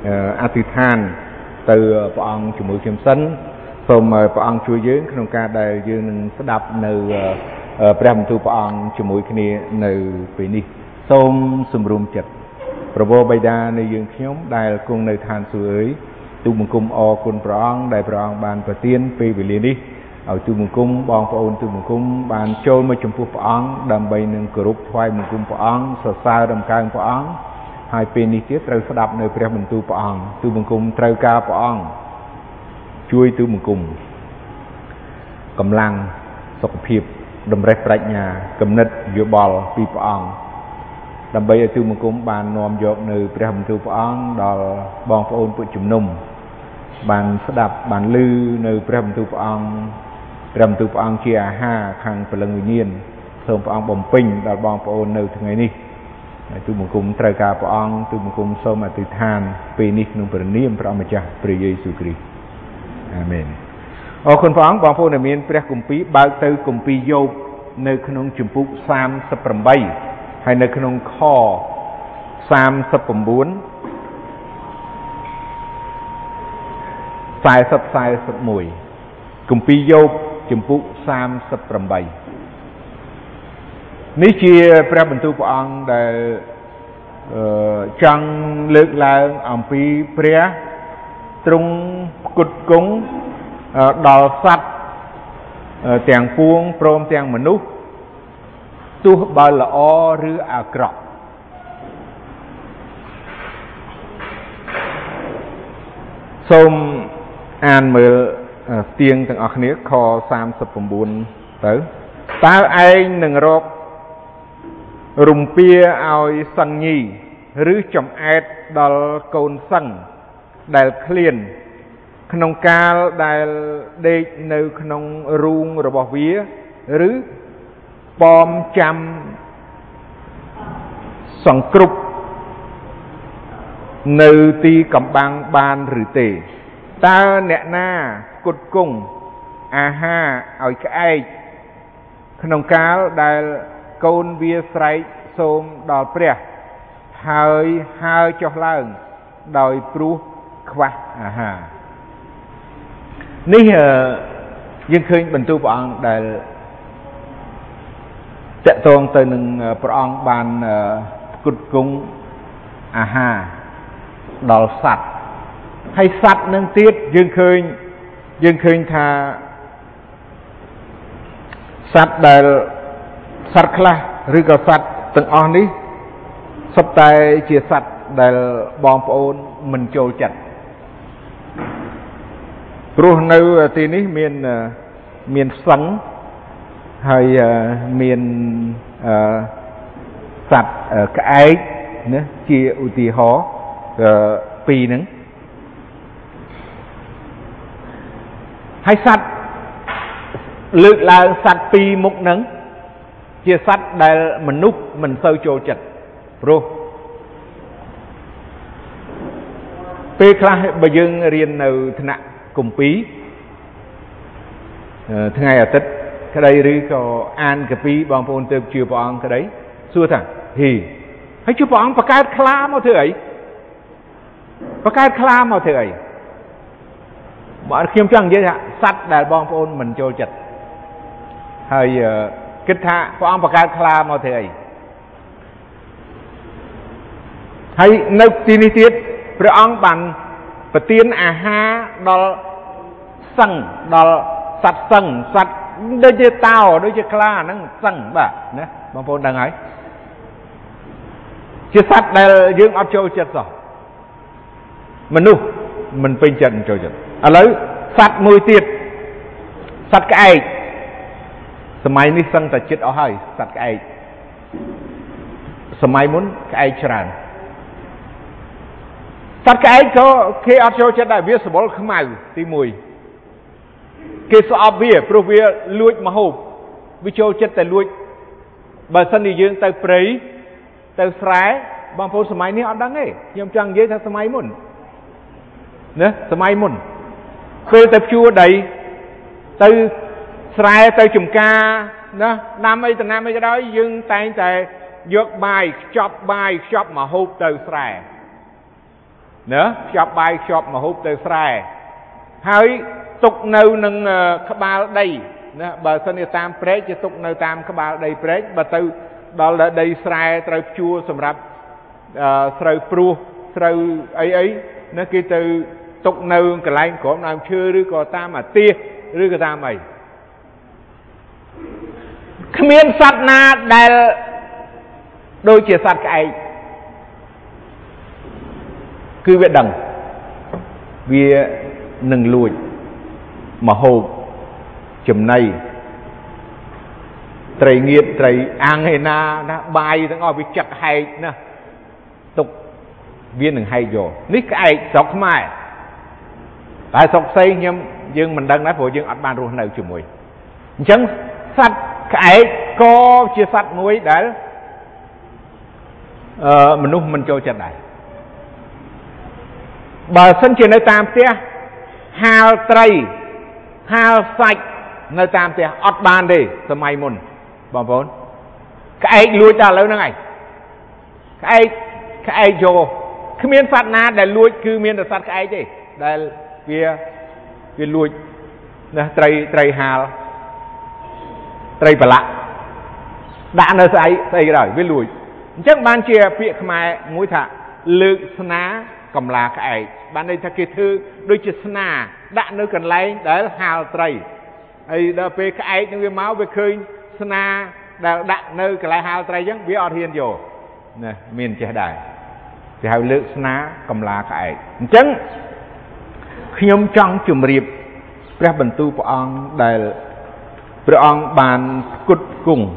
អធិដ្ឋានទៅព្រះអង្គជាមួយខ្ញុំសិនសូមព្រះអង្គជួយយើងក្នុងការដែលយើងនឹងស្ដាប់នៅព្រះបន្ទូលព្រះអង្គជាមួយគ្នានៅពេលនេះសូមសម្រុំចិត្តប្រពោបិតានៃយើងខ្ញុំដែលគង់នៅឋានសួគ៌អើយទូលបង្គំអរគុណព្រះអង្គដែលព្រះអង្គបានប្រទានពេលវេលានេះឲ្យទូលបង្គំបងប្អូនទូលបង្គំបានចូលមកចំពោះព្រះអង្គដើម្បីនឹងគោរពថ្វាយបង្គំព្រះអង្គសរសើរដំកើងព្រះអង្គហើយពេលនេះទៀតត្រូវស្ដាប់នៅព្រះបន្ទូលព្រះអង្គទូលបង្គំត្រូវការព្រះអង្គជួយទូលបង្គំកម្លាំងសុខភាពតម្រេះប្រាជ្ញាគំនិតយោបល់ពីព្រះអង្គដើម្បីឲ្យទូលបង្គំបាននាំយកនៅព្រះបន្ទូលព្រះអង្គដល់បងប្អូនពួកជំនុំបានស្ដាប់បានឮនៅព្រះបន្ទូលព្រះអង្គជាអាហារខាងព្រលឹងវិញ្ញាណសូមព្រះអង្គបំពេញដល់បងប្អូននៅថ្ងៃនេះហើយទូលបង្គំត្រូវការព្រះអង្គទូលបង្គំសូមអធិដ្ឋានពេលនេះក្នុងព្រះនាមព្រះម្ចាស់ព្រះយេស៊ូវគ្រីស្ទអាមែនអរគុណព្រះអង្គបងប្អូនដែលមានព្រះគម្ពីរបើកទៅគម្ពីរយោបនៅក្នុងជំពូក38ហើយនៅក្នុងខ39 40-41គម្ពីរយោបជំពូក38នេះជាព្រះបន្ទូលព្រះអង្គដែលចង់លើកឡើងអំពីព្រះទ្រង់ផ្គត់ផ្គង់ដល់សត្វទាំងពួងព្រមទាំងមនុស្សទោះបើល្អឬអាក្រក់សូមអានមើលស្ទៀងទាំងអស់គ្នាខ39ទៅតើឯងនឹងរករំពាឲ្យសឹងញីឬចំអែតដល់កូនសឹងដែលឃ្លានក្នុងកាលដែលដេកនៅក្នុងរូងរបស់វាឬប៉មចាំសង្គ្រប់នៅទីកំបាំងបានឬទេតើអ្នកណាផ្គត់ផ្គង់អាហារឲ្យក្អែកក្នុងកាលដែលកូនវាស្រែកសូមដល់ព្រះហើយហើរចុះឡើងដោយព្រោះខ្វះអាហារនេះយើងឃើញបន្ទូលព្រះអង្គដែលតកតងទៅនឹងព្រះអង្គបានផ្គត់ផ្គង់អាហារដល់សត្វហើយសត្វនឹងទៀតយើងឃើញថាសត្វដែលសត្វខ្លះឬក៏សត្វទាំងអស់នេះសុទ្ធតែជាសត្វដែលបងប្អូនមិនចូលចិត្តព្រោះនៅទីនេះមានសឹងហើយមានសត្វក្អែកណាជាឧទាហរណ៍ពីរហ្នឹងហើយសត្វលើកឡើងសត្វពីរមុខហ្នឹងជាសត្វដែលមនុស្សមិនសូវចូលចិត្តព្រោះពេលខ្លះបើយើងរៀននៅថ្នាក់គម្ពីរថ្ងៃអាទិត្យក្តីឬក៏អានកាពីបងប្អូនទើបជឿព្រះអង្គក្តីសួរថាហើយជឿព្រះអង្គបង្កើតខ្លាមកធ្វើអីបង្កើតខ្លាមកធ្វើអីបើខ្ញុំចង់និយាយថាសត្វដែលបងប្អូនមិនចូលចិត្តហើយគិតថាព្រះអង្គបង្កើតខ្លាមកធ្វើអីហើយនៅទីនេះទៀតព្រះអង្គបានប្រទានអាហារដល់សឹងដល់សត្វសឹងសត្វដូចជាតោដូចជាខ្លាហ្នឹងសឹងបាទណាបងប្អូនដឹងហើយជាសត្វដែលយើងអត់ចូលចិត្តសោះមនុស្សមិនពេញចិត្តមិនចូលចិត្តឥឡូវសត្វមួយទៀតសត្វក្អែកសម័យនេះសឹងតែចិត្តអស់ហើយសត្វក្អែកសម័យមុនក្អែកច្រើនសត្វក្អែកក៏គេអត់ចូលចិត្តដែរវាសបល់ខ្មៅទី1គេស្អប់វាព្រោះវាលួចម្ហូបវាចូលចិត្តតែលួចបើសិនជាយើងទៅព្រៃទៅស្រែបងប្អូនសម័យនេះអត់ដឹងទេខ្ញុំចង់និយាយថាសម័យមុនណាសម័យមុនពេលទៅភ្ជួរដីទៅស្រែទៅចំការណាដាំអីតំណាំអីក៏ដោយយើងតែងតែយកបាយខ្ចប់បាយខ្ចប់មកហូបទៅស្រែ nữa chọc bài chọc mà hút từ sài hơi tục nâu nâng bao đây bà sân tam prết cho tục nâu tam bao đây prết bà tư đó là đây sài trâu chua sầm rập trâu pru trâu ấy nó kia từ tục nâu cái lạnh của ông làm chưa rư có tam mà tia rư cái tam mày miên sắt na đài đôi chia sắt cái cứ biết đằng vì nâng lùi mà hộp chùm này trầy nghiệt trầy ăn hay na bài thằng ngồi bị chặt hay nè tục viên đừng hay rồi nít cái sọc mai tại sọc xây nhưng dương mình đang nói phụ dương ăn ban luôn nào chùm mùi chẳng sắt cái có chia sắt muối đấy mình lúc mình cho chặt này bà sân trên nơi tam tia hào trầy hào sạch nơi tam tia ọt bàn đi sơ may môn bà vốn cái lùi ta lớn này cái cho cái miếng sắt na để lùi cứ miếng sắt cái chứ đây kia lùi trầy hào trầy bà lạ đã nơi xây rồi với lùi chắc ban chia việc mà mũi thạ lực ná cầm là cái ban đây ta kia thư đôi chữ ná đã nơi cần lấy đấy là hào trầy ấy đó về cái những máu về khơi ná đã nơi cái lại hào trầy chẳng biết ọt hiền rồi nè miền trẻ đài thì hào lực ná cầm là cái chẳng khi nhóm trong chùm riệpព្រះបន្ទូលព្រះអង្គដែលព្រះអង្គបានគុតគង់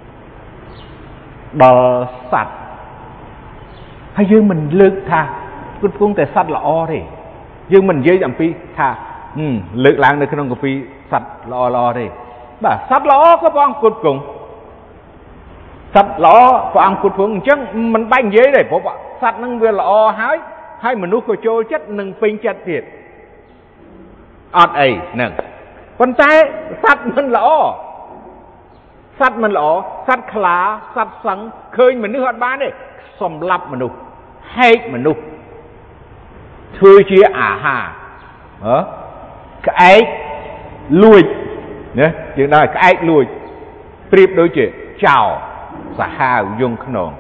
ដល់សត្វហើយយើងមិនលើកថាគុតគង់តែសត្វល្អទេយើងមិននិយាយអំពីថាលើកឡើងនៅក្នុងគម្ពីរសត្វល្អទេបាទសត្វល្អក៏ព្រះអង្គគុតគង់សត្វល្អព្រះអង្គគុតគង់អញ្ចឹងមិនបាច់និយាយទេព្រោះសត្វហ្នឹងវាល្អហើយមនុស្សក៏ចូលចិត្តនិងពេញចិត្តទៀតអត់អីហ្នឹងប៉ុន្តែសត្វមិនល្អសត្វមិនល្អសត្វខ្លាសត្វសឹងឃើញមនុស្សអត់បានទេសម្លាប់មនុស្សហែកមនុស្សធ្វើជាអាហារក្អែកលួចណាយើងដល់ក្អែកលួចប្រៀបដូចជាចោរសាហាវយងខ្នង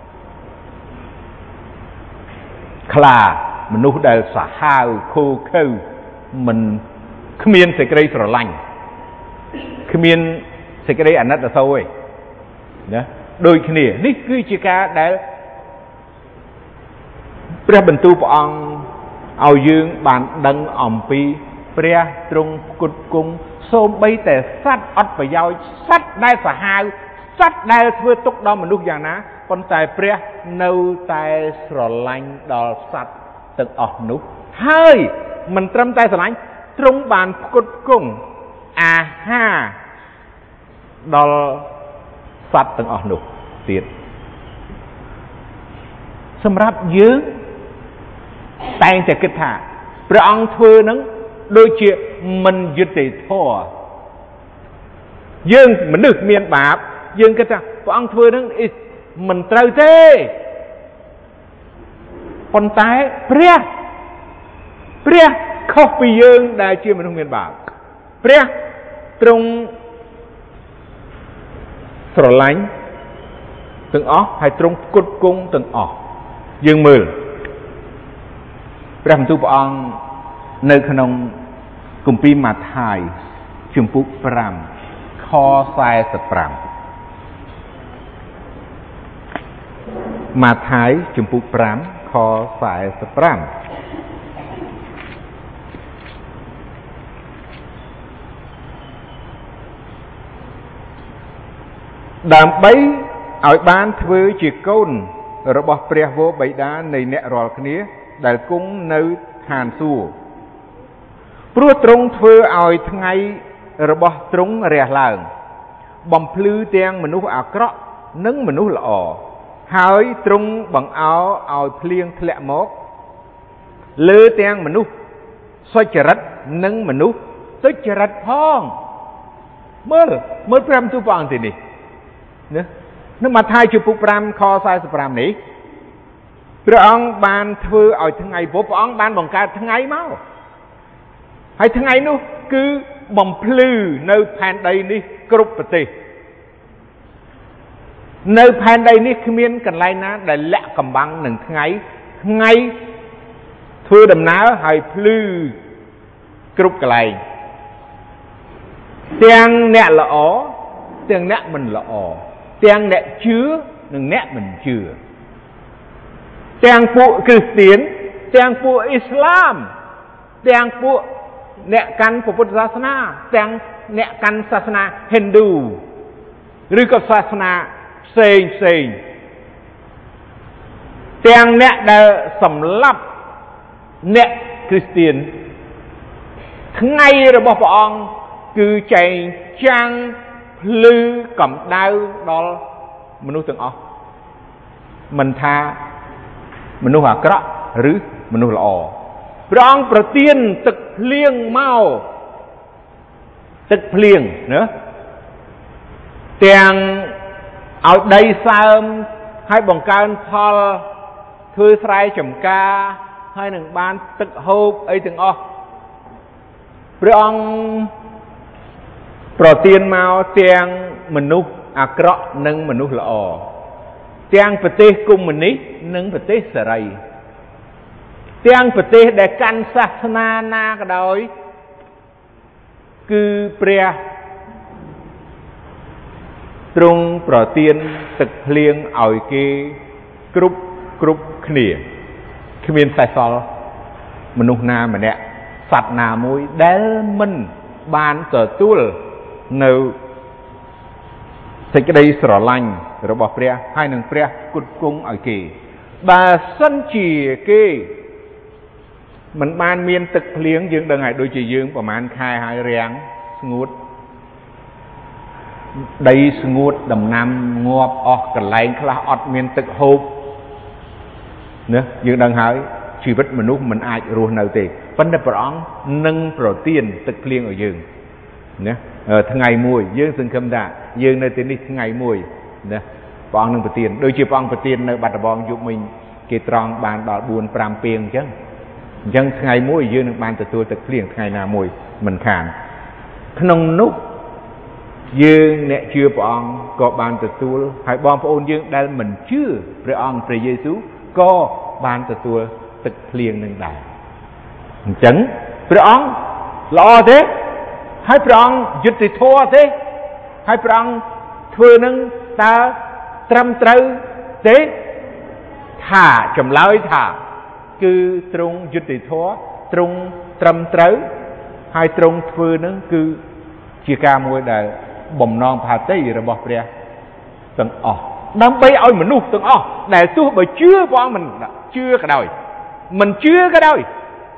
ខ្លាមនុស្សដែលសាហាវខូខើមិនគ្មានសេចក្តីស្រឡាញ់គ្មានសេចក្តីអាណិតអាសូរទេណាដូចគ្នានេះគឺជាការដែលព្រះបន្ទូលព្រះអង្គឲ្យយើងបានដឹងអំពីព្រះទ្រង់គុតគង់សូម្បីតែសត្វអត់ប្រយោជន៍សត្វដែលសាហាវសត្វដែលធ្វើទុក្ខដល់មនុស្សយ៉ាងណាប៉ុន្តែព្រះនៅតែស្រឡាញ់ដល់សត្វទាំងអស់នោះហើយមិនត្រឹមតែស្រឡាញ់ទ្រង់បានផ្គត់ផ្គង់អាហារដល់សត្វទាំងអស់នោះទៀតសម្រាប់យើងតែងតែគិតថាព្រះអង្គធ្វើនឹងដូចជាមិនយុត្តិធម៌យើងមនុស្សមានបាបយើងគិតថាព្រះអង្គធ្វើនឹងមិនត្រូវទេប៉ុន្តែព្រះខុសពីយើងដែលជាមនុស្សមានបាបព្រះទ្រង់ស្រឡាញ់ទាំងអស់ហើយទ្រង់ផ្គត់ផ្គង់ទាំងអស់យើងមើលព្រះបន្ទូលព្រះអង្គនៅក្នុងគម្ពីរម៉ាថាយជំពូក5ខ45ម៉ាថាយជំពូក5ខ45ដើម្បីឲ្យបានធ្វើជាកូនរបស់ព្រះវរបិតានៃអ្នករាល់គ្នាដែលគង់នៅឋានសួគ៌ព្រោះទ្រង់ធ្វើឲ្យថ្ងៃរបស់ទ្រង់រះឡើងបំភ្លឺទាំងមនុស្សអាក្រក់និងមនុស្សល្អហើយទ្រង់បង្អោរឲ្យភ្លៀងធ្លាក់មកលើទាំងមនុស្សសុចរិតនិងមនុស្សទុច្ចរិតផងមើលព្រះបន្ទូលព្រះអង្គទីនេះណានៅម៉ាថាយជំពូក5ខ45នេះព្រះអង្គបានធ្វើឲ្យថ្ងៃពុទ្ធព្រះអង្គបានបង្កើតថ្ងៃមកហើយថ្ងៃនោះគឺបំភ្លឺនៅផែនដីនេះគ្រប់ប្រទេសនៅផែនដីនេះគ្មានកន្លែងណាដែលលាក់កំបាំងនឹងថ្ងៃធ្វើដំណើរហើយភ្លឺគ្រប់កន្លែងទាំងអ្នកល្អទាំងអ្នកមិនល្អទាំងអ្នកជឿនិងអ្នកមិនជឿទាំងពួកគ្រីស្ទានទាំងពួកអ៊ីស្លាមទាំងពួកអ្នកកាន់ពុទ្ធសាសនាទាំងអ្នកកាន់សាសនាហិណ្ឌូឬក៏សាសនាផ្សេងទាំងអ្នកដែលសម្លាប់អ្នកគ្រីស្ទានថ្ងៃរបស់ព្រះអង្គគឺចែងចាំងភ្លឺកម្ដៅដល់មនុស្សទាំងអស់មិនថាមនុស្សអាក្រក់ឬមនុស្សល្អព្រះអង្គប្រទានទឹកភ្លៀងមកទឹកភ្លៀងណាទាំងឲ្យដីសើមហើយបង្កើនផលធ្វើស្រែចម្ការហើយនឹងបានទឹកហូបអីទាំងអស់ព្រះអង្គប្រទានមកទាំងមនុស្សអាក្រក់និងមនុស្សល្អទាំងប្រទេសកុម្មុយនីសនិងប្រទេសសេរីទាំងប្រទេសដែលកាន់សាសនាណាក៏ដោយគឺព្រះទ្រង់ប្រទានទឹកភ្លៀងឲ្យគេគ្រប់គ្នាគ្មានសេសសល់មនុស្សណាម្នាក់សត្វណាមួយដែលមិនបានទទួលនៅសេចក្តីស្រឡាញ់របស់ព្រះហើយនឹងព្រះគុតគង់ឲ្យគេបើសិនជាគេមិនបានមានទឹកភ្លៀងយើងដឹងហើយដូចជាយើងប្រហែលខែហើយរាំងស្ងួតដីស្ងួតដំណាំងាប់អស់កន្លែងខ្លះអត់មានទឹកហូបណាយើងដឹងហើយជីវិតមនុស្សមិនអាចរស់នៅទេប៉ុន្តែព្រះអង្គនឹងប្រទានទឹកភ្លៀងឲ្យយើងណាថ្ងៃមួយយើងសង្ឃឹមថាយើងនៅទីនេះថ្ងៃមួយណាព្រះអង្គនឹងប្រទានដូចជាព្រះអង្គប្រទាននៅបាត់ដំបងយុគមិញគេត្រង់បានដល់ 4-5 ពាងអញ្ចឹងថ្ងៃមួយយើងនឹងបានទទួលទឹកភ្លៀងថ្ងៃណាមួយមិនខានក្នុងនោះយើងអ្នកជឿព្រះអង្គក៏បានទទួលហើយបងប្អូនយើងដែលមិនជឿព្រះអង្គព្រះយេស៊ូវក៏បានទទួលទឹកភ្លៀងនឹងដែរអញ្ចឹងព្រះអង្គល្អទេហើយព្រះអង្គយុត្តិធម៌ទេហើយព្រះអង្គធ្វើនឹងតើត្រឹមត្រូវទេថាចម្លើយថាគឺទ្រង់យុត្តិធម៌ទ្រង់ត្រឹមត្រូវហើយទ្រង់ធ្វើនឹងគឺជាការមួយដែលបំណងផាតីរបស់ព្រះទាំងអស់ដើម្បីឲ្យមនុស្សទាំងអស់ដែលទោះបើជឿព្រះអង្គមិនជឿក៏ដោយមិនជឿក៏ដោយ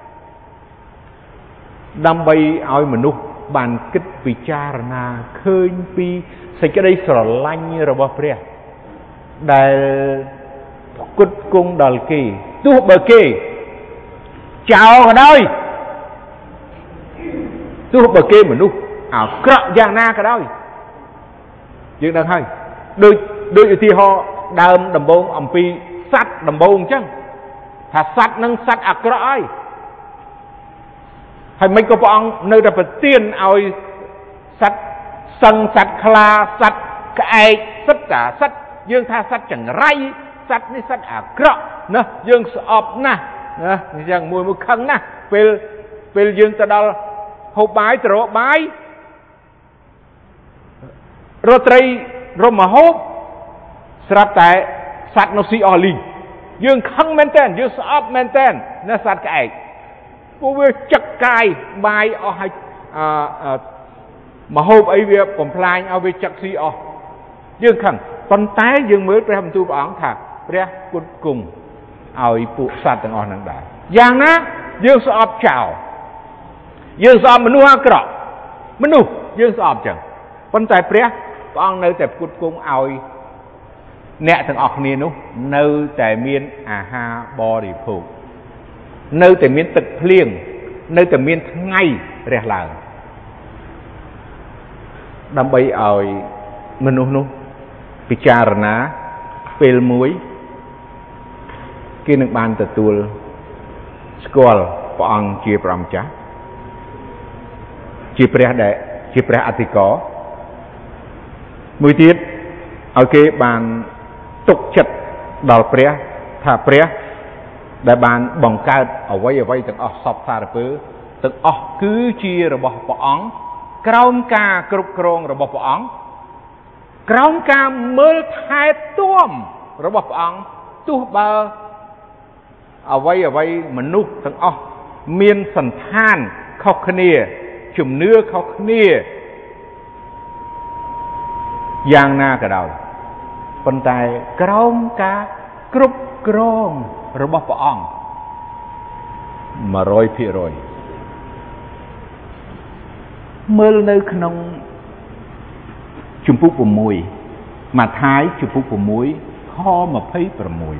ដើម្បីឲ្យមនុស្សបានគិតពិចារណាឃើញពីសេចក្តីស្រឡាញ់របស់ព្រះដែលផ្គត់ផ្គង់ដល់គេទោះបើគេចោលក៏ដោយទោះបើគេមនុស្សអាក្រក់យ៉ាងណាក៏ដោយយើងដឹងហើយដូចឧទាហរណ៍ដើមដំបូងអំពីសត្វដំបូងអញ្ចឹងថាសត្វនឹងសត្វអាក្រក់ហើយមិនក៏ព្រះអង្គនៅតែប្រទានឲ្យសត្វសឹងសត្វខ្លាសត្វក្អែកសត្វតាសត្វយើងថាសត្វចង្រៃសត្វនេះសត្វអាក្រក់ណាយើងស្អប់ណាស់ណាអញ្ចឹងមួយខឹងណាស់ពេលយើងទៅដល់ហូបបាយទៅរកបាយរកត្រីរមហូបស្រាប់តែសត្វនោះស៊ីអស់លីងយើងខឹងមែនតើយើងស្អប់មែនតើណាសត្វក្អែកពួកវាចឹកកាយបាយអស់ហើយមហូបអីវាបំផ្លាញឲ្យវាចឹកស៊ីអស់យើងខឹងប៉ុន្តែយើងមើលព្រះបន្ទូលព្រះអង្គថាព្រះគុតគង់ឲ្យពួកសត្វទាំងអស់ហ្នឹងដែរយ៉ាងណាយើងស្អប់ចោលយើងស្អប់មនុស្សអាក្រក់មនុស្សយើងស្អប់ចឹងប៉ុន្តែព្រះអង្គនៅតែផ្គត់ផ្គង់ឲ្យអ្នកទាំងអស់គ្នានោះនៅតែមានអាហារបរិភោគនៅតែមានទឹកភ្លៀងនៅតែមានថ្ងៃរះឡើងដើម្បីឲ្យមនុស្សនោះពិចារណាពេលមួយគេនឹងបានទទួលស្គាល់ព្រះអង្គជាព្រះម្ចាស់ជាព្រះដែលជាព្រះអធិការមួយទៀតឲ្យគេបានទុកចិត្តដល់ព្រះថាព្រះដែលបានបង្កើតអ្វីទាំងអស់សពសារពើទាំងអស់គឺជារបស់ព្រះអង្គក្រោមការគ្រប់គ្រងរបស់ព្រះអង្គក្រោមការមើលថែទាំរបស់ព្រះអង្គទោះបើអ្វីមនុស្សទាំងអស់មានសន្តានខុសគ្នាជំនឿខុសគ្នាយ៉ាងណាក៏ដោយប៉ុន្តែក្រោមការគ្រប់គ្រងរបស់ព្រះអង្គ 100% មើលនៅក្នុងជំពូក6ម៉ាថាយជំពូក6ខ26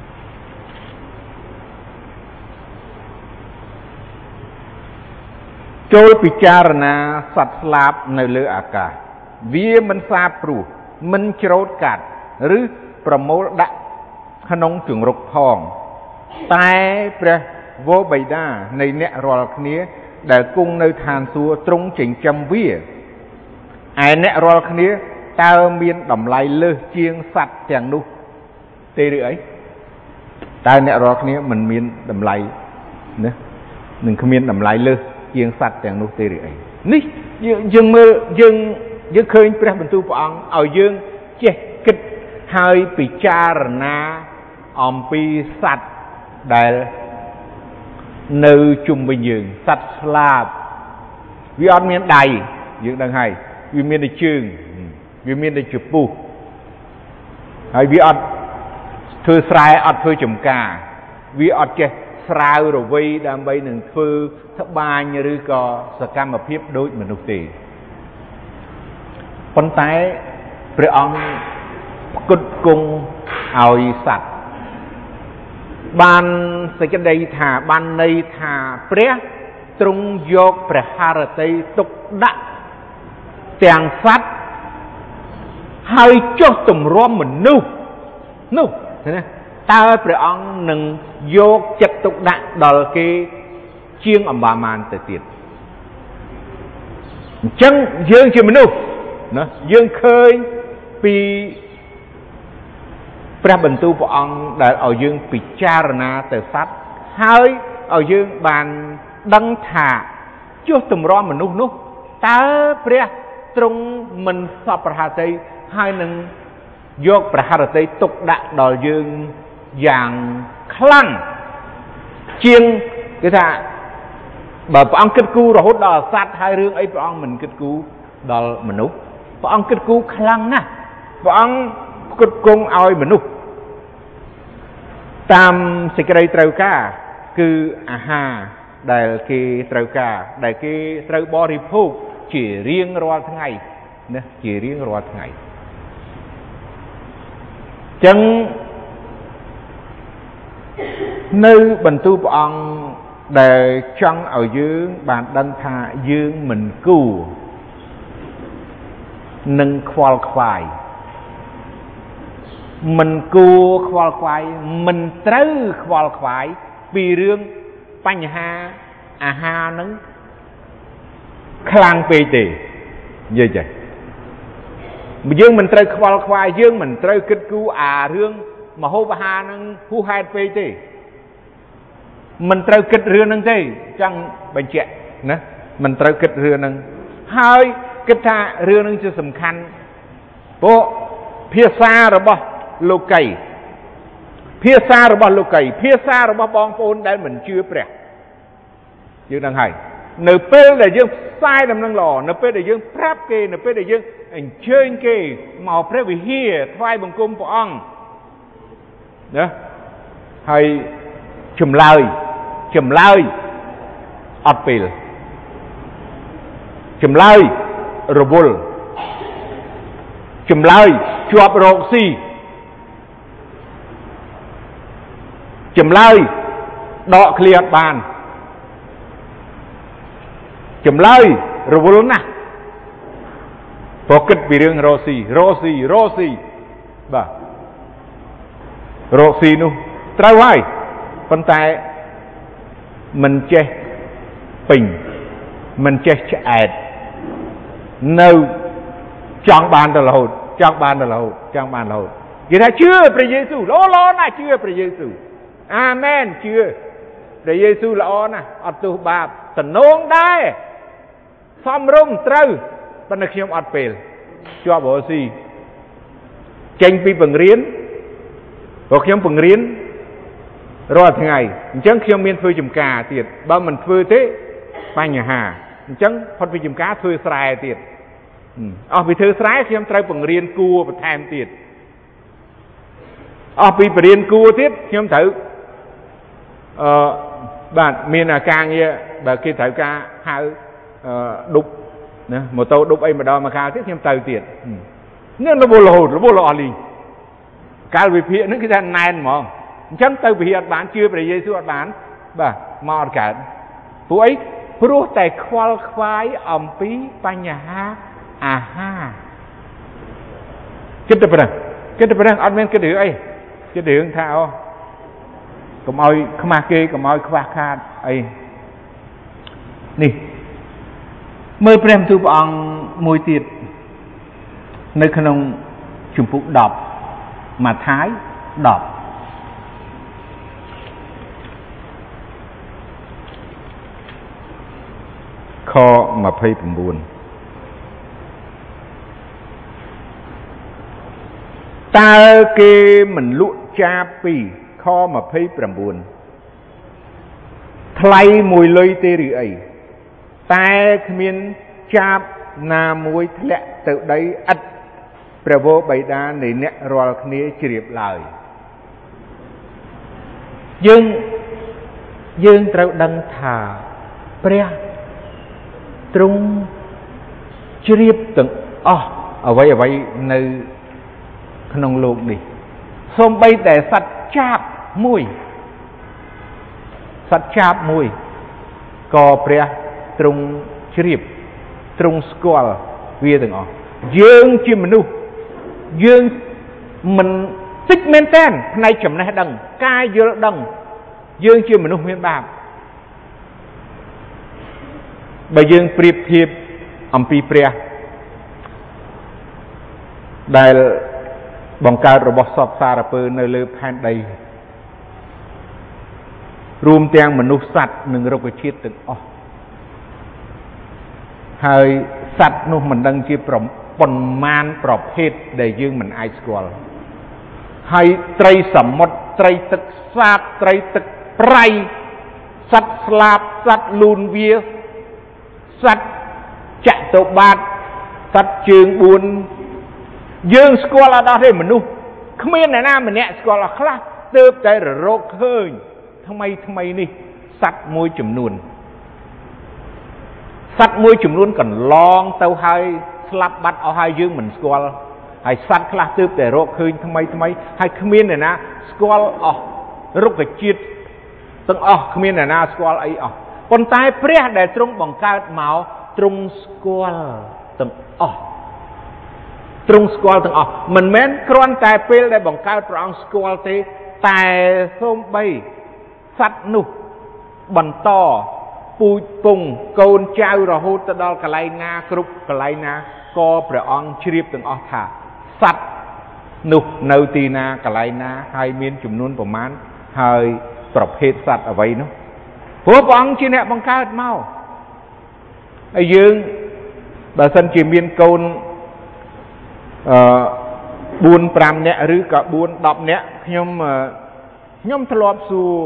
ចូលពិចារណាសត្វស្លាបនៅលើអាកាសវាមិនសាបព្រោះមិនច្រូតកាត់ឬប្រមូលដាក់ក្នុងជង្រុកផងតែព្រះវរបិតានៃអ្នករាល់គ្នាដែលគង់នៅឋានសួគ៌ទ្រង់ចិញ្ចឹមវាឯអ្នករាល់គ្នាតើមានតម្លៃលើសជាងសត្វទាំងនោះទេឬអីតើអ្នករាល់គ្នាមិនមានតម្លៃណានឹងគ្មានតម្លៃលើសជាងសត្វទាំងនោះទេឬអីនេះយើងមើលយើងឃើញព្រះបន្ទូលព្រះអង្គឲ្យយើងចេះគិតហើយពិចារណាអំពីសត្វដែលនៅជុំវិញយើងសត្វស្លាបវាអត់មានដៃយើងដឹងហើយវាមានតែជើងវាមានតែចំពុះហើយវាអត់ធ្វើស្រែអត់ធ្វើចំការវាអត់ចេះស្រាវរវៃដើម្បីនឹងធ្វើត្បាញឬក៏សកម្មភាពដូចមនុស្សទេប៉ុន្តែព្រះអង្គផ្គត់ផ្គង់ឲ្យសត្វបានសេចក្តីថាបានន័យថាព្រះទ្រង់យកព្រះハរតីទុកដាក់ទាំងសត្វហើយចុះទម្រាំមនុស្សនោះណាតើព្រះអង្គនឹងយកចិត្តទុកដាក់ដល់គេជាងអំបានទៅទៀតអញ្ចឹងយើងជាមនុស្សណាយើងឃើញពីព្រះបន្ទូលព្រះអង្គដែលឲ្យយើងពិចារណាទៅសត្វហើយឲ្យយើងបានដឹងថាចុះទម្រាំមនុស្សនោះតើព្រះទ្រង់មិនសពព្រះハរតីហើយនឹងយកព្រះハរតីទុកដាក់ដល់យើងយ៉ាងខ្លាំងជាងគេថាបើព្រះអង្គគិតគូររហូតដល់សត្វហើយរឿងអីព្រះអង្គមិនគិតគូរដល់មនុស្សព្រះអង្គគិតគូរខ្លាំងណាស់ព្រះអង្គផ្គត់ផ្គង់ឲ្យមនុស្សតាមសេចក្តីត្រូវការគឺអាហារដែលគេត្រូវការដែលគេត្រូវបរិភោគជារៀងរាល់ថ្ងៃណាជារៀងរាល់ថ្ងៃចឹងនៅបន្ទូលព្រះអង្គដែលចង់ឲ្យយើងបានដឹងថាយើងមិនគួរនឹងខ្វល់ខ្វាយមិនគួរខ្វល់ខ្វាយមិនត្រូវខ្វល់ខ្វាយពីរឿងបញ្ហាអាហារហ្នឹងខ្លាំងពេកទេនិយាយចេះយើងមិនត្រូវខ្វល់ខ្វាយយើងមិនត្រូវគិតគូរអារឿងមហូបអាហារហ្នឹងហួសហេតុពេកទេមិនត្រូវគិតរឿងហ្នឹងទេចង់បញ្ជាក់ណាមិនត្រូវគិតរឿងហ្នឹងហើយគិតថារឿងហ្នឹងជាសំខាន់ព្រោះភាសារបស់លោកីភាសារបស់លោកីភាសារបស់បងប្អូនដែលមិនជឿព្រះយើងដឹងហើយនៅពេលដែលយើងផ្សាយដំណឹងល្អនៅពេលដែលយើងប្រាប់គេនៅពេលដែលយើងអញ្ជើញគេមកព្រះវិហារថ្វាយបង្គំព្រះអង្គណាហើយចម្លើយអត់ពេលចម្លើយរវល់ចម្លើយជាប់រកស៊ីចម្លើយដកឃ្លាអត់បានចម្លើយរវល់ណាស់ព្រោះគិតពីរឿងរកស៊ីបាទរកស៊ីនោះត្រូវហើយប៉ុន្តែមិនចេះពេញមិនចេះឆ្អែតនៅចង់បានទៅរហូតចង់បានទៅរហូតចង់បានរហូតគេថាជឿព្រះយេស៊ូវល្អណាស់ជឿព្រះយេស៊ូវអាមែនជឿព្រះយេស៊ូវល្អណាស់អត់ទោសបាបតំណងដែរសមរម្យត្រូវប៉ុន្តែខ្ញុំអត់ពេលជាប់រស់ស៊ីចេញពីបង្រៀនព្រោះខ្ញុំបង្រៀនរាល់ថ្ងៃអញ្ចឹងខ្ញុំមានធ្វើចំការទៀតបើមិនធ្វើទេបញ្ហាអញ្ចឹងផុតពីចំការធ្វើស្រែទៀតអស់ពីធ្វើស្រែខ្ញុំត្រូវបង្រៀនគួរបន្ថែមទៀតអស់ពីបរៀនគួរទៀតខ្ញុំត្រូវបាទមានការងារបើគេត្រូវការហៅឌុបណាម៉ូតូឌុបអីម្ដងមកកាលទៀតខ្ញុំទៅទៀតនេះរវល់រហូតរវល់អស់លីងកាលវិភាគហ្នឹងគេថាណែនហ្មងអញ្ចឹងទៅវិហារអត់បានជឿព្រះយេស៊ូវអត់បានបាទមកអត់កើតព្រោះអីព្រោះតែខ្វល់ខ្វាយអំពីបញ្ហាអាហារគិតទៅប៉ុណ្ណឹងអត់មានគិតរឿងអីគិតរឿងថាអូកុំឲ្យខ្មាស់គេកុំឲ្យខ្វះខាតអីនេះមើលព្រះបន្ទូលព្រះអង្គមួយទៀតនៅក្នុងជំពូក10ម៉ាថាយ10ខ29តើគេមិនលក់ចាបពីខ29ថ្លៃ1លុយទេឬអីតែគ្មានចាបណាមួយធ្លាក់ទៅដីឥតព្រះវរបិតានៃអ្នករាល់គ្នាជ្រាបឡើយយើងត្រូវដឹងថាព្រះទ្រង់ជ្រាបទាំងអស់អ្វីនៅក្នុងโลกនេះសូម្បីតែសត្វចាបមួយក៏ព្រះទ្រង់ជ្រាបទ្រង់ស្គាល់វាទាំងអស់យើងជាមនុស្សយើងមិនតិចមែនតើផ្នែកចំណេះដឹងការយល់ដឹងយើងជាមនុស្សមានបាបបើយើងប្រៀបធៀបអំពីព្រះដែលបង្កើតរបស់សពសារពើនៅលើផែនដីរួមទាំងមនុស្សសត្វនិងរុក្ខជាតិទាំងអស់ហើយសត្វនោះមិនដឹងជាប៉ុន្មានប្រភេទដែលយើងមិនអាចស្គាល់ហើយត្រីសមុទ្រត្រីទឹកសាបត្រីទឹកប្រៃសត្វស្លាបសត្វលូនវាសត្វចតុបាទសត្វជើង4យើងស្គាល់អត់ដល់ទេមនុស្សគ្មានអ្នកណាម្នាក់ស្គាល់អស់ខ្លះទើបតែរកឃើញថ្មីនេះសត្វមួយចំនួនកន្លងទៅហើយស្លាប់បាត់អស់ហើយយើងមិនស្គាល់ហើយសត្វខ្លះទើបតែរកឃើញថ្មីហើយគ្មានអ្នកណាស្គាល់អស់រុក្ខជាតិទាំងអស់គ្មានអ្នកណាស្គាល់អីអស់ប៉ុន្តែព្រះដែលទ្រង់បង្កើតមកទ្រង់ស្គាល់ទាំងអស់មិនមែនគ្រាន់តែពេលដែលបង្កើតព្រះអង្គស្គាល់ទេតែសូម្បីសត្វនោះបន្តពូជពងកូនចៅរហូតទៅដល់កន្លែងណាគ្រប់កន្លែងណាក៏ព្រះអង្គជ្រាបទាំងអស់ថាសត្វនោះនៅទីណាកន្លែងណាហើយមានចំនួនប្រមាណហើយប្រភេទសត្វអ្វីនោះព្រោះព្រះអង្គជាអ្នកបង្កើតមកហើយយើងបើសិនជាមានកូន4-5 នាក់ឬក៏4-10 នាក់ខ្ញុំធ្លាប់សួរ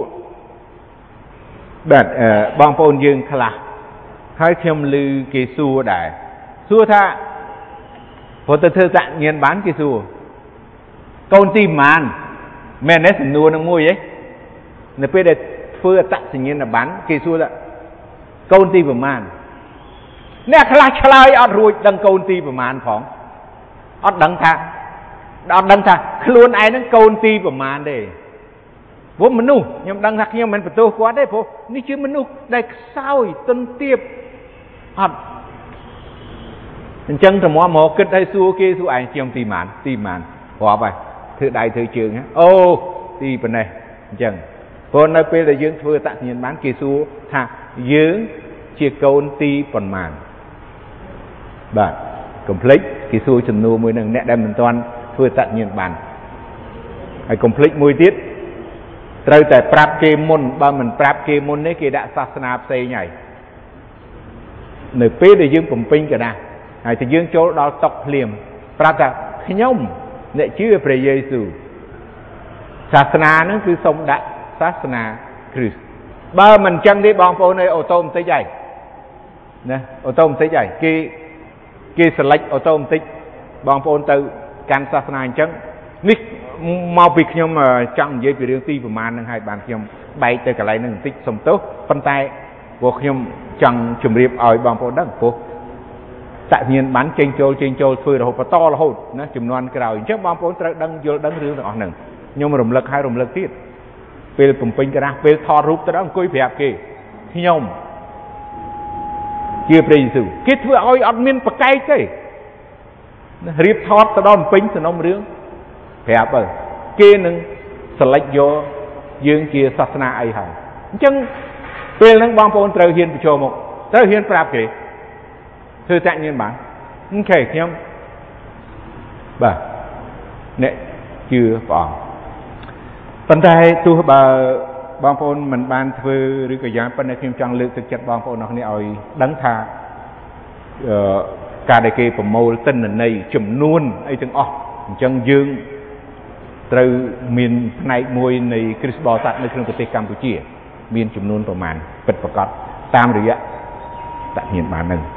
បាទបងប្អូនយើងខ្លះហើយខ្ញុំឮគេសួរដែរសួរថាព្រោះទៅធ្វើសាក់ញៀនបានគេសួរកូនទីប៉ុន្មានមែនទេសំណួរនឹងមួយហ៎នៅពេលដែលធ្វើអត្តសញ្ញាណប័ណ្ណគេសួរថាកូនទីប៉ុន្មានអ្នកខ្លះឆ្លើយអត់រួចដឹងកូនទីប៉ុន្មានផងអត់ដឹងថាខ្លួនឯងហ្នឹងកូនទីប៉ុន្មានទេព្រោះមនុស្សខ្ញុំដឹងថាខ្ញុំមិនបន្ទោសគាត់ទេព្រោះនេះជាមនុស្សដែលខ្សោយទន់ទាបអត់អញ្ចឹងតម្រាំមកគិតឲ្យសួរគេសួរឯងខ្ញុំទីប៉ុន្មានរាប់ហើយធ្វើដៃធ្វើជើងអូទីប៉ុណ្ណេះអញ្ចឹងព្រោះនៅពេលដែលយើងធ្វើអត្តសញ្ញាណប័ណ្ណគេសួរថាយើងជាកូនទីប៉ុន្មានបាទកុំភ្លេចគេសួរចំនួនមួយនឹងអ្នកដែលមិនទាន់ធ្វើអត្តសញ្ញាណប័ណ្ណហើយកុំភ្លេចមួយទៀតត្រូវតែប្រាប់គេមុនបើមិនប្រាប់គេមុននេះគេដាក់សាសនាផ្សេងហើយនៅពេលដែលយើងបំពេញកដាស់ហើយតែយើងចូលដល់តុភ្លាមប្រាប់ថាខ្ញុំអ្នកជឿព្រះយេស៊ូវសាសនាហ្នឹងគឺសូមដាក់សាសនាគ្រីស្ទបើមិនចឹងទេបងប្អូនអើយអូតូម៉ាទិកហើយណាអូតូម៉ាទិកហើយគេ select អូតូម៉ាទិកបងប្អូនទៅកាន់សាសនាអញ្ចឹងនេះមកពីខ្ញុំចង់និយាយពីរឿងទីប្រមាណហ្នឹងហើយបានខ្ញុំបែកទៅកន្លែងហ្នឹងបន្តិចសុំទោសប៉ុន្តែព្រោះខ្ញុំចង់ជម្រាបឲ្យបងប្អូនដឹងព្រោះតញ្ញាណបានចេញចូលធ្វើរហូតបន្តរហូតណាចំនួនក្រោយអញ្ចឹងបងប្អូនត្រូវដឹងយល់ដឹងរឿងទាំងអស់ហ្នឹងខ្ញុំរំលឹកហើយរំលឹកទៀតពេលបំពេញក្រាស់ពេលថតរូបទៅដល់អង្គុយប្រាប់គេខ្ញុំជាព្រះយេស៊ូវគេធ្វើឲ្យអត់មានប្រកែកទេរៀបថតទៅដល់បំពេញសំណុំរឿងប្រាប់ទៅគេនឹងselectយកយើងជាសាសនាអីហើយអញ្ចឹងពេលហ្នឹងបងប្អូនត្រូវហ៊ានបញ្ចូលមកត្រូវហ៊ានប្រាប់គេធ្វើតញ្ញាណបានអូខេខ្ញុំបាទអ្នកជឿព្រះអង្គប៉ុន្តែទោះបើបងប្អូនមិនបានធ្វើឬក៏យ៉ាងប៉ុន្តែខ្ញុំចង់លើកទឹកចិត្តបងប្អូនអរគ្នាឲ្យដឹងថាការដែលគេប្រមូលទិន្នន័យចំនួនអីទាំងអស់អញ្ចឹងយើងត្រូវមានផ្នែកមួយនៃគ្រិស្តបរិស័ទនៅក្នុងប្រទេសកម្ពុជាមានចំនួនប្រមាណពិតប្រាកដតាមរយៈតញ្ញាណបានហ្នឹង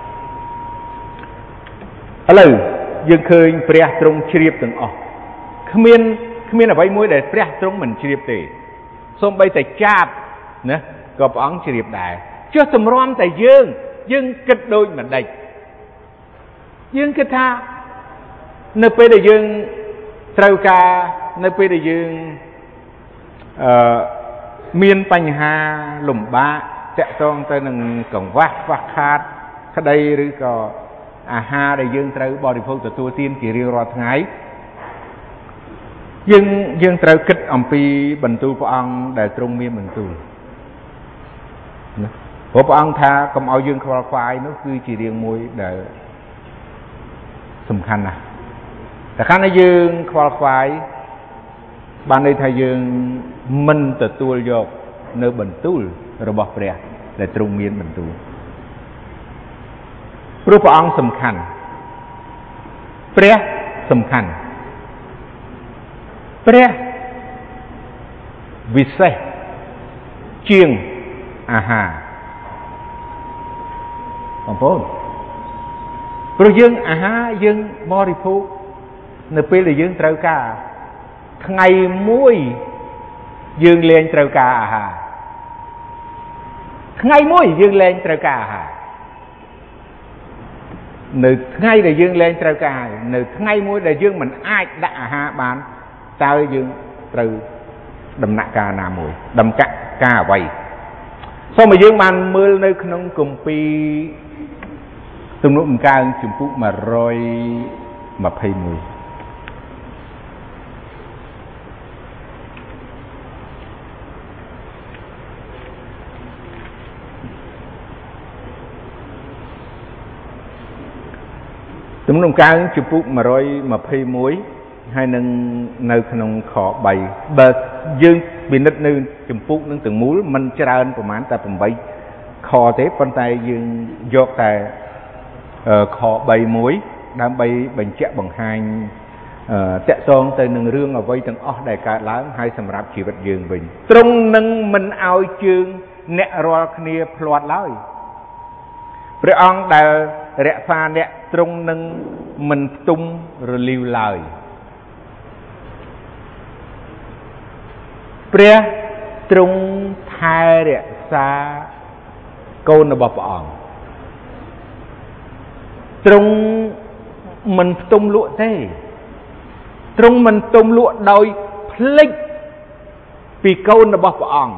ឥឡូវយើងឃើញព្រះទ្រង់ជ្រាបទាំងអស់គ្មានអ្វីមួយដែលព្រះទ្រង់មិនជ្រាបទេសូម្បីតែចាបណាក៏ព្រះអង្គជ្រាបដែរចុះសម្រាំតែយើងគិតដូចម្ដេចយើងគិតថានៅពេលដែលយើងត្រូវការនៅពេលដែលយើងមានបញ្ហាលំបាកតាក់ទងទៅនឹងកង្វះខ្វះខាតក្តីឬក៏អាហារដែលយើងត្រូវបរិភោគទទួលទានជារៀងរាល់ថ្ងៃយើងត្រូវគិតអំពីបន្ទូលព្រះអង្គដែលទ្រង់មានបន្ទូលណាព្រោះព្រះអង្គថាកុំឲ្យយើងខ្វល់ខ្វាយនោះគឺជារឿងមួយដែលសំខាន់ណាស់តែខាងនេះយើងខ្វល់ខ្វាយបានន័យថាយើងមិនទទួលយកនៅបន្ទូលរបស់ព្រះដែលទ្រង់មានបន្ទូលព្រោះព្រះអង្គសំខាន់ព្រះសំខាន់ព្រះវិសេសជាងអាហារបងប្អូនព្រោះយើងអាហារយើងបរិភោគនៅពេលដែលយើងត្រូវការថ្ងៃមួយយើងលែងត្រូវការអាហារថ្ងៃមួយយើងលែងត្រូវការអាហារនៅថ្ងៃដែលយើងលែងត្រូវការនៅថ្ងៃមួយដែលយើងមិនអាចដាក់អាហារបានតើយើងត្រូវដំណាក់កាលណាមួយដំកាក់ការអ្វីសូមឲ្យយើងបានមើលនៅក្នុងគម្ពីរទំនុកដំកើងជំពូក121ទំនុកដំកើងជំពូក121ហើយនឹងនៅក្នុងខ3បើយើងពិនិត្យនៅជំពូកនឹងទាំងមូលមិនច្រើនប្រហែលតែ8ខទេប៉ុន្តែយើងយកតែខ3មួយដើម្បីបញ្ជាក់បង្ហាញតាក់ទងទៅនឹងរឿងអ្វីទាំងអស់ដែលកើតឡើងហើយសម្រាប់ជីវិតយើងវិញទ្រង់នឹងមិនឲ្យជើងអ្នករាល់គ្នាភ្លាត់ឡើយព្រះអង្គដែលរក្សាអ្នកទ្រង់នឹងមិនផ្ទុំរលីវឡើយព្រះទ្រង់ថែរក្សាកូនរបស់ព្រះអង្គទ្រង់មិនផ្ទុំលក់ទេទ្រង់មិនផ្ទុំលក់ដោយភ្លេចពីកូនរបស់ព្រះអង្គ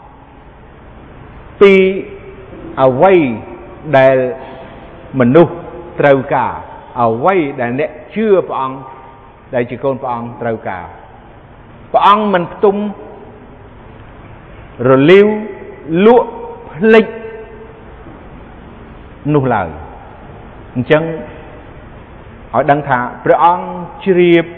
ពីអ្វីដែលមនុស្សត្រូវការអ្វីដែលអ្នកជឿព្រះអង្គដែលជាកូនព្រះអង្គត្រូវការព្រះអង្គមិនផ្ទុំរលាវលក់ភ្លេចនោះឡើយអញ្ចឹងឲ្យដឹងថាព្រះអង្គជ្រាប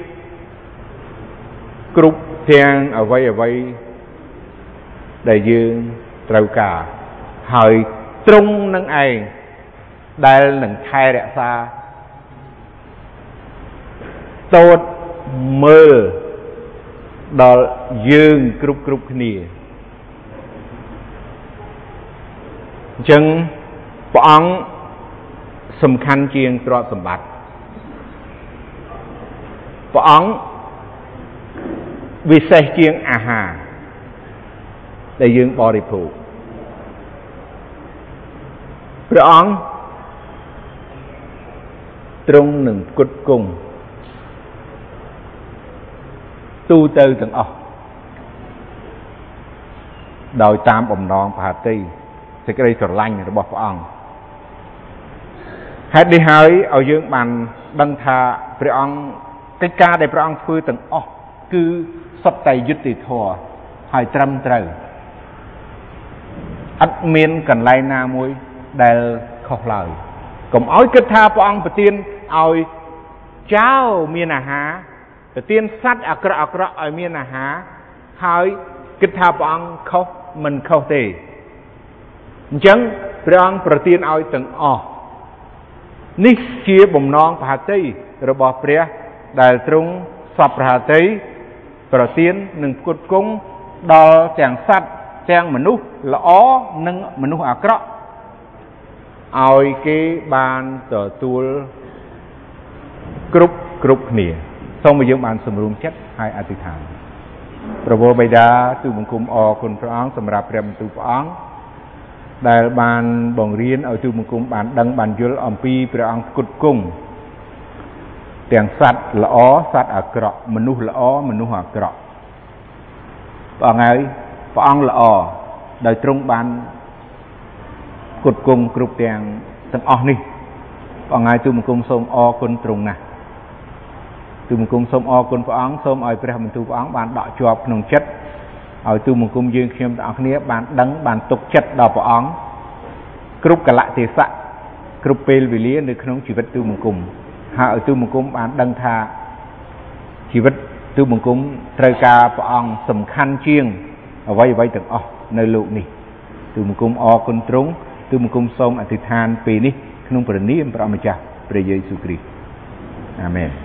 គ្រប់ទាំងអ្វីដែលយើងត្រូវការហើយទ្រង់នឹងឯងដែលនឹងថែរក្សាតូតមើលដល់យើងគ្រប់គ្នាអញ្ចឹងព្រះអង្គសំខាន់ជាងទ្រព្យសម្បត្តិព្រះអង្គវិសេសជាងអាហារដែលយើងបរិភោគព្រះអង្គទ្រង់នឹងផ្គត់ផ្គង់ទូទៅទាំងអស់ដោយតាមបំណងប្រតិសេចក្តីស្រឡាញ់របស់ព្រះអង្គហេតុនេះហើយឲ្យយើងបានដឹងថាព្រះអង្គកិច្ចការដែលព្រះអង្គធ្វើទាំងអស់គឺសុទ្ធតែយុត្តិធម៌ហើយត្រឹមត្រូវអត់មានកន្លែងណាមួយដែលខុសឡើយកុំឲ្យគិតថាព្រះអង្គប្រទានឲ្យចៅមានអាហារប្រទានសត្វអាក្រក់ឲ្យមានអាហារហើយគិតថាព្រះអង្គខុសមិនខុសទេអញ្ចឹងព្រះអង្គប្រទានឲ្យទាំងអស់នេះជាបំណងប្រហតិរបស់ព្រះដែលទ្រង់សពប្រហតិប្រទាននឹងផ្គត់ផ្គង់ដល់ទាំងសត្វទាំងមនុស្សល្អនិងមនុស្សអាក្រក់ឲ្យគេបានទទួលគ្រប់គ្នាសូមឲ្យយើងបានសម្រុំចិត្តហើយអធិដ្ឋានព្រះវរបិតាទូលបង្គំអរគុណព្រះអង្គសម្រាប់ព្រះបន្ទូលព្រះអង្គដែលបានបង្រៀនឲ្យទូលបង្គំបានដឹងបានយល់អំពីព្រះអង្គផ្គត់ផ្គង់ទាំងសត្វល្អសត្វអាក្រក់មនុស្សល្អមនុស្សអាក្រក់ព្រះអង្គហើយព្រះអង្គល្អដោយទ្រង់បានផ្គត់ផ្គង់គ្រប់ទាំងអស់នេះព្រះអង្គហើយទូលបង្គំសូមអរគុណទ្រង់ណាស់ទូលបង្គំសូមអរគុណព្រះអង្គសូមឲ្យព្រះបន្ទូលព្រះអង្គបានដកជាប់ក្នុងចិត្តឲ្យទូលបង្គំយើងខ្ញុំទាំងអស់គ្នាបានដឹងបានទុកចិត្តដល់ព្រះអង្គគ្រប់កលៈទេសៈគ្រប់ពេលវេលានៅក្នុងជីវិតទូលបង្គំហើយឲ្យទូលបង្គំបានដឹងថាជីវិតទូលបង្គំត្រូវការព្រះអង្គសំខាន់ជាងអ្វីទាំងអស់នៅលោកនេះទូលបង្គំអរគុណទ្រង់ទូលបង្គំសូមអធិដ្ឋានពេលនេះក្នុងព្រះនាមព្រះម្ចាស់ព្រះយេស៊ូវគ្រីស្ទអាមែន